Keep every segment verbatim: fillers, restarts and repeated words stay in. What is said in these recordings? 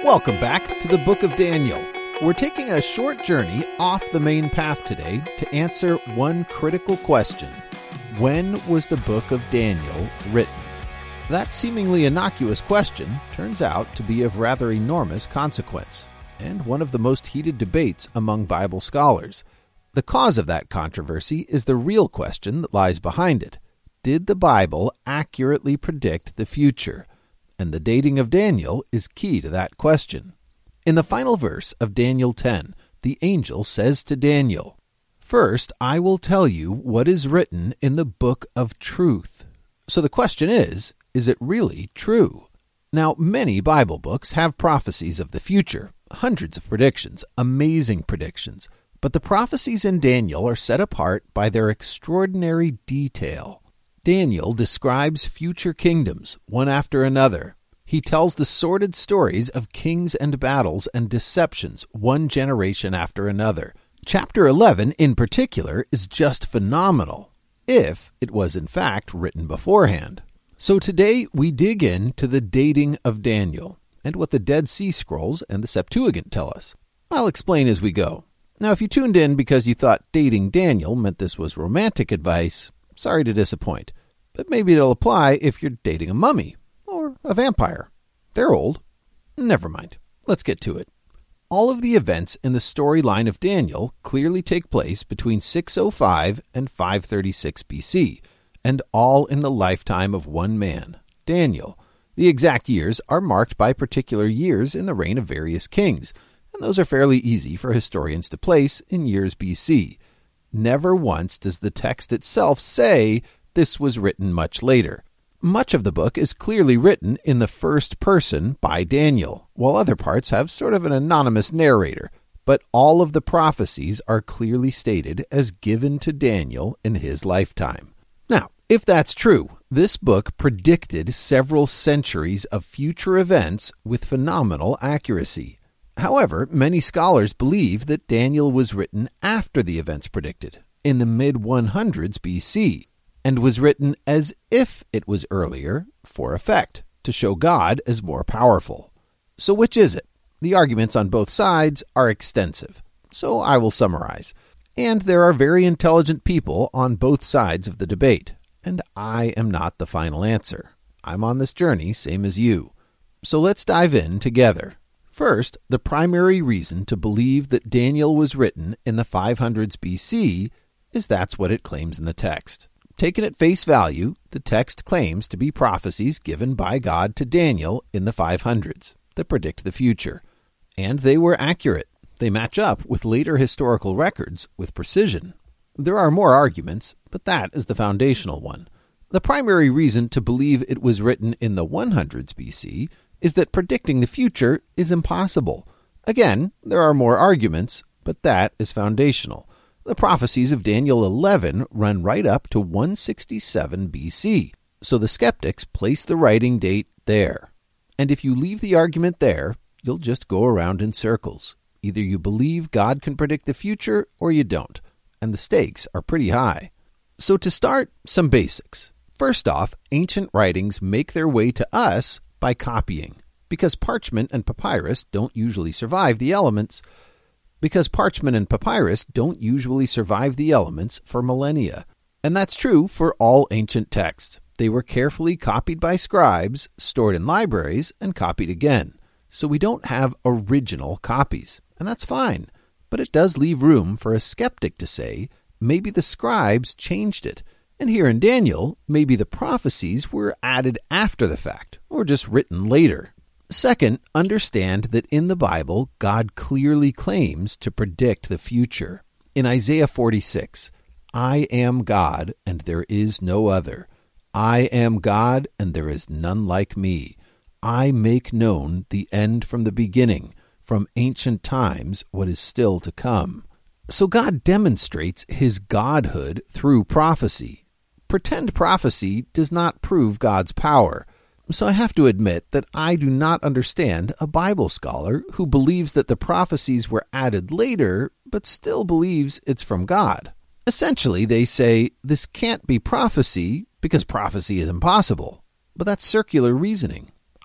Welcome back to the Book of Daniel. We're taking a short journey off the main path today to answer one critical question. When was the Book of Daniel written? That seemingly innocuous question turns out to be of rather enormous consequence, and one of the most heated debates among Bible scholars. The cause of that controversy is the real question that lies behind it. Did the Bible accurately predict the future? And the dating of Daniel is key to that question. In the final verse of Daniel ten, the angel says to Daniel, "First, I will tell you what is written in the book of truth." So the question is, is it really true? Now, many Bible books have prophecies of the future, hundreds of predictions, amazing predictions, but the prophecies in Daniel are set apart by their extraordinary detail. Daniel describes future kingdoms, one after another. He tells the sordid stories of kings and battles and deceptions, one generation after another. Chapter eleven, in particular, is just phenomenal, if it was in fact written beforehand. So today we dig into the dating of Daniel, and what the Dead Sea Scrolls and the Septuagint tell us. I'll explain as we go. Now, if you tuned in because you thought dating Daniel meant this was romantic advice, sorry to disappoint, but maybe it'll apply if you're dating a mummy or a vampire. They're old. Never mind. Let's get to it. All of the events in the storyline of Daniel clearly take place between six oh five and five thirty-six B C, and all in the lifetime of one man, Daniel. The exact years are marked by particular years in the reign of various kings, and those are fairly easy for historians to place in years B C. Never once does the text itself say this was written much later. Much of the book is clearly written in the first person by Daniel, while other parts have sort of an anonymous narrator, but all of the prophecies are clearly stated as given to Daniel in his lifetime. Now, if that's true, this book predicted several centuries of future events with phenomenal accuracy. However, many scholars believe that Daniel was written after the events predicted, in the mid one hundreds B C, and was written as if it was earlier for effect, to show God as more powerful. So which is it? The arguments on both sides are extensive, so I will summarize. And there are very intelligent people on both sides of the debate, and I am not the final answer. I'm on this journey, same as you. So let's dive in together. First, the primary reason to believe that Daniel was written in the five hundreds B C is that's what it claims in the text. Taken at face value, the text claims to be prophecies given by God to Daniel in the five hundreds that predict the future. And they were accurate. They match up with later historical records with precision. There are more arguments, but that is the foundational one. The primary reason to believe it was written in the one hundreds B C is that predicting the future is impossible. Again, there are more arguments, but that is foundational. The prophecies of Daniel eleven run right up to one sixty-seven B C, so the skeptics place the writing date there. And if you leave the argument there, you'll just go around in circles. Either you believe God can predict the future or you don't, and the stakes are pretty high. So to start, some basics. First off, ancient writings make their way to us by copying, because parchment and papyrus don't usually survive the elements, because parchment and papyrus don't usually survive the elements for millennia. And that's true for all ancient texts. They were carefully copied by scribes, stored in libraries, and copied again. So we don't have original copies, and that's fine. But it does leave room for a skeptic to say, maybe the scribes changed it. And here in Daniel, maybe the prophecies were added after the fact, or just written later. Second, understand that in the Bible, God clearly claims to predict the future. In Isaiah forty-six, I am God, and there is no other. I am God, and there is none like me. I make known the end from the beginning, from ancient times what is still to come. So God demonstrates his godhood through prophecy. Pretend prophecy does not prove God's power. So I have to admit that I do not understand a Bible scholar who believes that the prophecies were added later, but still believes it's from God. Essentially, they say this can't be prophecy because prophecy is impossible. But that's circular reasoning.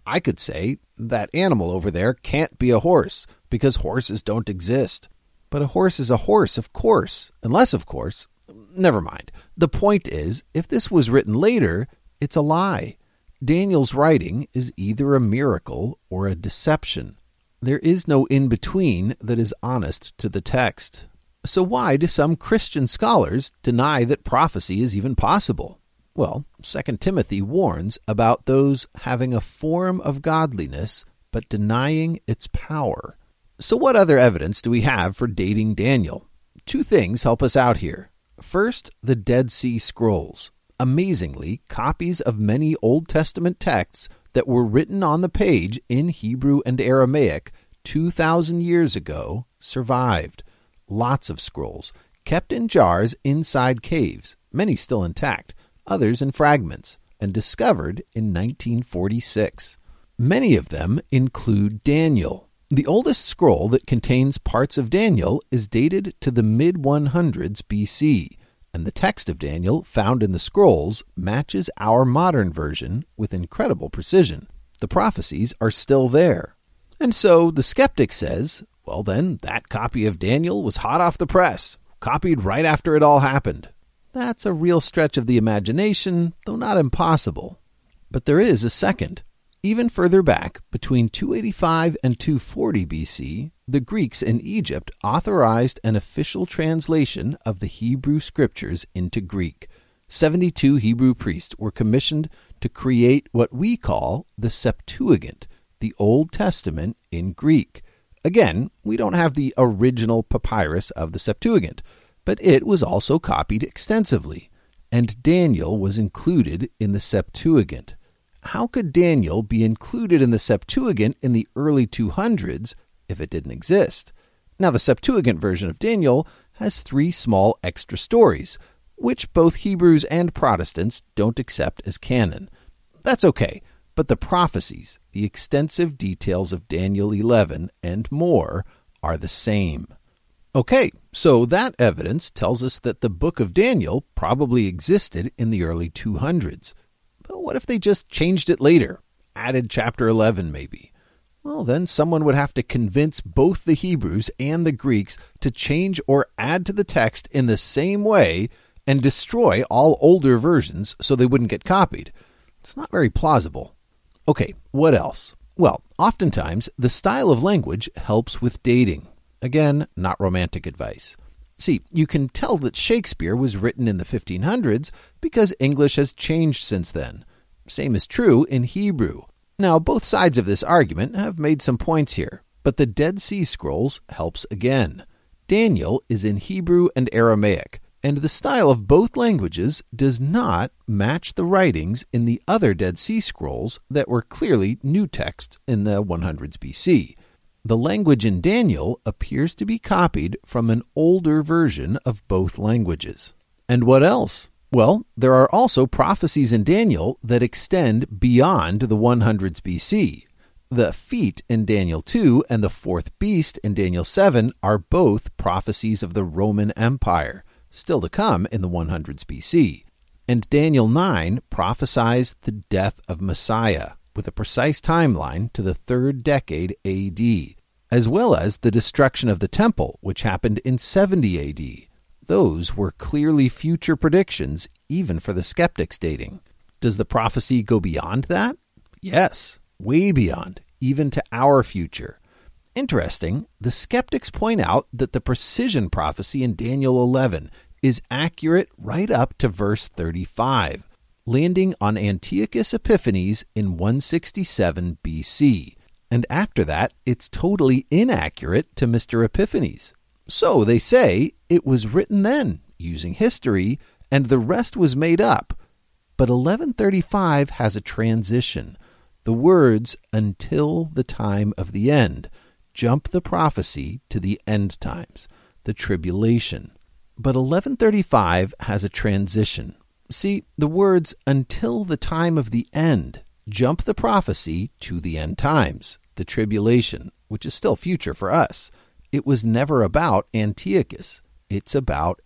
I could say that animal over there can't be a horse because horses don't exist. But a horse is a horse, of course, unless, of course, never mind. The point is, if this was written later, it's a lie. Daniel's writing is either a miracle or a deception. There is no in-between that is honest to the text. So why do some Christian scholars deny that prophecy is even possible? Well, Second Timothy warns about those having a form of godliness but denying its power. So what other evidence do we have for dating Daniel? Two things help us out here. First, the Dead Sea Scrolls. Amazingly, copies of many Old Testament texts that were written on the page in Hebrew and Aramaic two thousand years ago survived. Lots of scrolls, kept in jars inside caves, many still intact, others in fragments, and discovered in nineteen forty-six. Many of them include Daniel. The oldest scroll that contains parts of Daniel is dated to the mid one hundreds B C, and the text of Daniel found in the scrolls matches our modern version with incredible precision. The prophecies are still there. And so the skeptic says, well then, that copy of Daniel was hot off the press, copied right after it all happened. That's a real stretch of the imagination, though not impossible. But there is a second. Even further back, between two eighty-five and two forty B C, the Greeks in Egypt authorized an official translation of the Hebrew Scriptures into Greek. seventy-two Hebrew priests were commissioned to create what we call the Septuagint, the Old Testament in Greek. Again, we don't have the original papyrus of the Septuagint, but it was also copied extensively, and Daniel was included in the Septuagint. How could Daniel be included in the Septuagint in the early two hundreds if it didn't exist? Now, the Septuagint version of Daniel has three small extra stories, which both Hebrews and Protestants don't accept as canon. That's okay, but the prophecies, the extensive details of Daniel eleven, and more are the same. Okay, so that evidence tells us that the book of Daniel probably existed in the early two hundreds. But what if they just changed it later? Added chapter eleven, maybe? Well, then someone would have to convince both the Hebrews and the Greeks to change or add to the text in the same way and destroy all older versions so they wouldn't get copied. It's not very plausible. Okay, what else? Well, oftentimes the style of language helps with dating. Again, not romantic advice. See, you can tell that Shakespeare was written in the fifteen hundreds because English has changed since then. Same is true in Hebrew. Now, both sides of this argument have made some points here, but the Dead Sea Scrolls helps again. Daniel is in Hebrew and Aramaic, and the style of both languages does not match the writings in the other Dead Sea Scrolls that were clearly new texts in the hundreds B C. The language in Daniel appears to be copied from an older version of both languages. And what else? Well, there are also prophecies in Daniel that extend beyond the hundreds B C. The feet in Daniel two and the fourth beast in Daniel seven are both prophecies of the Roman Empire, still to come in the hundreds B C. And Daniel nine prophesies the death of Messiah, with a precise timeline to the third decade A D, as well as the destruction of the temple, which happened in seventy A D. Those were clearly future predictions, even for the skeptics dating. Does the prophecy go beyond that? Yes, way beyond, even to our future. Interesting, the skeptics point out that the precision prophecy in Daniel eleven is accurate right up to verse thirty-five. Landing on Antiochus Epiphanes in one sixty-seven B C. And after that, it's totally inaccurate to Mister Epiphanes. So they say it was written then, using history, and the rest was made up. But eleven thirty-five has a transition. The words, until the time of the end, jump the prophecy to the end times, the tribulation. But eleven thirty-five has a transition. See, the words, until the time of the end, jump the prophecy to the end times, the tribulation, which is still future for us. It was never about Antiochus. It's about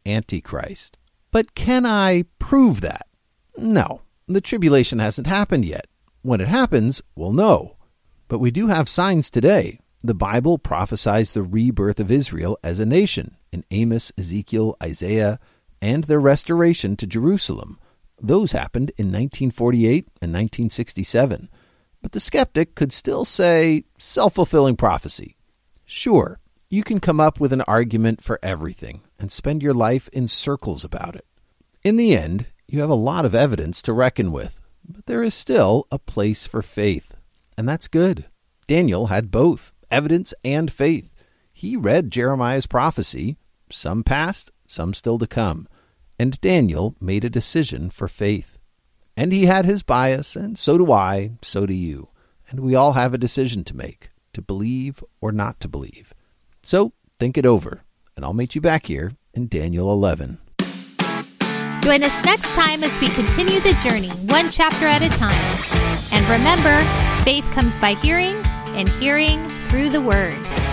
Antichrist. But can I prove that? No, the tribulation hasn't happened yet. When it happens, we'll know. But we do have signs today. The Bible prophesies the rebirth of Israel as a nation in Amos, Ezekiel, Isaiah, and their restoration to Jerusalem. Those happened in nineteen forty-eight and nineteen sixty-seven. But the skeptic could still say self-fulfilling prophecy. Sure, you can come up with an argument for everything and spend your life in circles about it. In the end, you have a lot of evidence to reckon with, but there is still a place for faith, and that's good. Daniel had both, evidence and faith. He read Jeremiah's prophecy, some past, some still to come, and Daniel made a decision for faith. And he had his bias, and so do I, so do you. And we all have a decision to make, to believe or not to believe. So think it over, and I'll meet you back here in Daniel eleven. Join us next time as we continue the journey, one chapter at a time. And remember, faith comes by hearing, and hearing through the Word.